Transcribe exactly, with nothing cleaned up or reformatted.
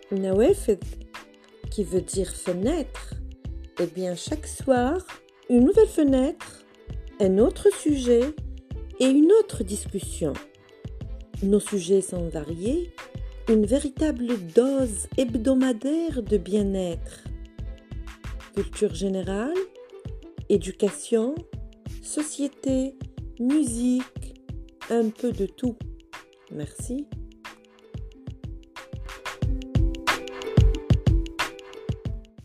Nawafid, qui veut dire fenêtre. Eh bien, chaque soir, une nouvelle fenêtre, un autre sujet et une autre discussion. Nos sujets sont variés, une véritable dose hebdomadaire de bien-être. Culture générale, éducation, société, musique, un peu de tout. Merci.